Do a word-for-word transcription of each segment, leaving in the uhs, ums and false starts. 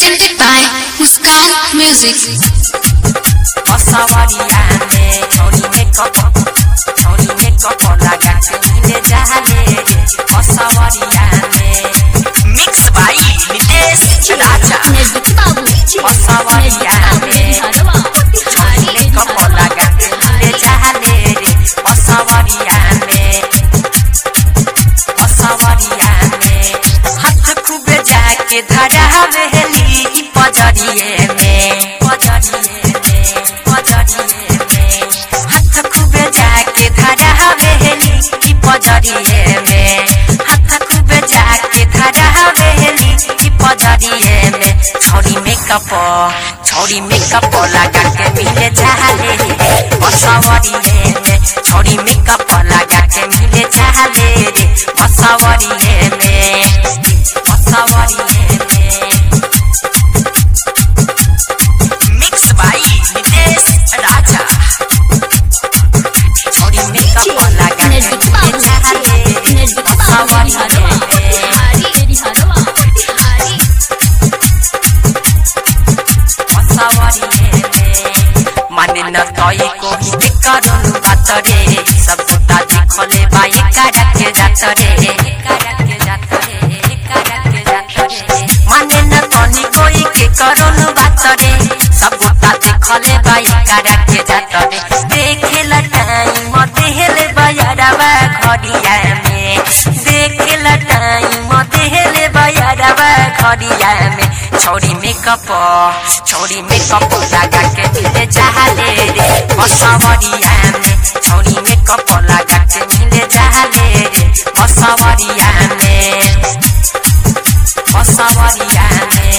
presented by Muskan Music. Pasawariya mein chori makeup chori makeup laga ke mile jale pasawariya mein mix by Nitesh Raja pasawariya mein chori makeup laga ke mile jale pasawariya mein pasawariya mein hath khube jaake dhara vehli pajariye mein pajariye पजरिए में हाथ खूब जाके धरा वेली की पजरिए में छोरी makeup छोरी makeup लगा के मिले जाले बसवरिए में छोरी मेकअप लगा के मिले जाले रे बसवरिए में बसवरिए में मिक्स बाय नितेश राजा छोरी मेकअप लगा के माने न तोई को ही करुन बात रे सब गोटा देखले बाई कारा के जात रे कारा के जात रे कारा के जात रे माने न तोनी कोई के करुन बात रे सब गोटा देखले बाई कारा के जात रे देखेला टाइम देहले बयारवा घड़िया में देखेला टाइम देहले बयारवा घड़िया में छोरी मेकअप छोरी मेकअप लगा के मिले जाले रे बसवरिया में छोरी मेकअप लगा के मिले जाले रे बसवरिया में बसवरिया में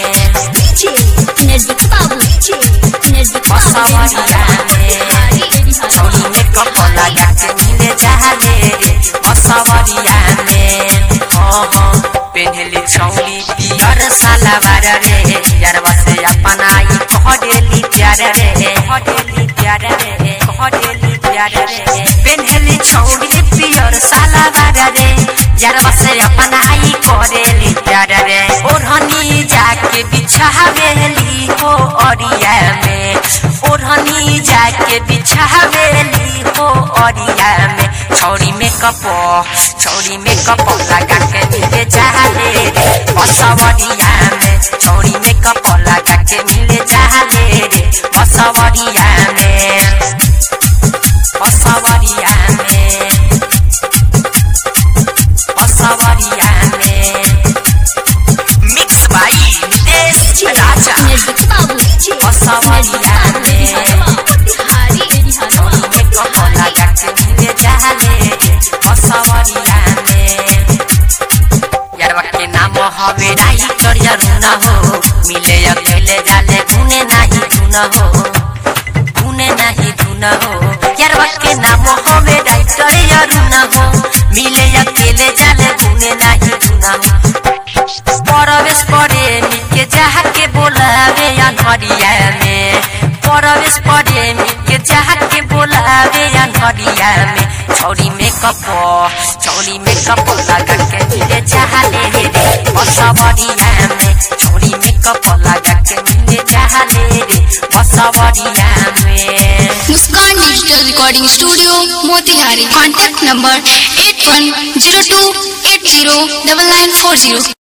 बसवरिया में छोरी मेकअप लगा के मिले जाले रे बसवरिया में हाँ हाँ पेन्हली छौली पियर सलवार रे यार बसे अपना ही कहडेली प्यार रे कहडेली प्यार रे कहडेली प्यार रे पेन्हली छौली पियर सलवार रे यार बसे अपना ही कहडेली प्यार रे ओढ़नी जाके बिछावेली हो अरिया में ओढ़नी जाके बिछावेली हो अरिया में छोरी मेकअप छोरी मेकअप लगा के मिले जाले रे बसवरिया में छोरी मेकअप लगा के मिले जाले रे बसवरिया में बसवरिया में बसवरिया में मिक्स बाय नितेश राजा बसवरिया में छोरी मेकअप लगा के मिले जाले रे बसवरिया में यारवा के नाम हवे राई करिया रुना हो मिले अकेले जाले गुने नहीं धुना हो गुने नहीं धुना हो यारवा के नाम हवे राई करिया रुना हो मिले अकेले जाले गुने नहीं धुना हो परवेश पड़े के जहा के बोलावे अनहरिया में परवेश पड़े के जहा के बोलावे अनहरिया में छोरी मेकअप छोरी मेकअप लगा के मिले जाले रे बसवरिया में छोरी मेकअप लगा के मिले जाले रे बसवरिया में Muskan Digital Recording Studio, Motihari. Contact number eight one zero two eight zero nine nine four zero.